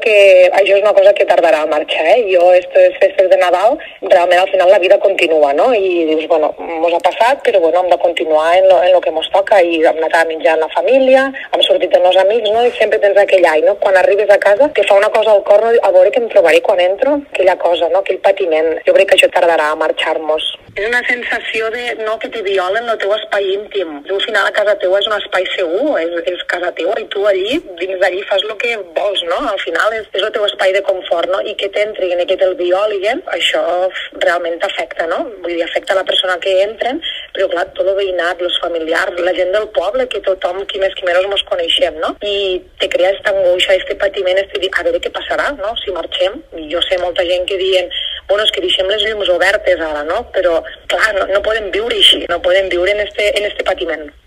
que això és una cosa que tardarà a marxar, Jo, aquestes festes de Nadal, realment al final la vida continua, no? I dius, bueno, mos ha passat, però bueno, hem de continuar en lo que mos toca, i hem anat a menjar amb la família, hem sortit amb els amics, no? I sempre tens aquell ai, no? Quan arribes a casa, que fa una cosa al cor, no? A veure què em trobaré quan entro, aquella cosa, no? Aquell patiment. Jo crec que això tardarà a marxar-nos. És una sensació de, no, que te violen el teu espai íntim. Al final a casa teua és un espai segur, és casa teua, i tu allí, dins d'allí, fas el que vols, no? Al final és el teu espai de confort, no? I que t'entrin i que te'l violiguen, això realment t'afecta, no? Vull dir, afecta la persona que entren, però clar, tot el veïnat, els familiars, la gent del poble, que tothom, qui més qui menys mos coneixem, no? I te crea aquesta angoixa, este patiment, a veure què passarà, no? Si marxem. I jo sé molta gent que diuen, bueno, és que deixem les llums obertes ara, no? Però, clar, no podem viure així, no podem viure en este patiment.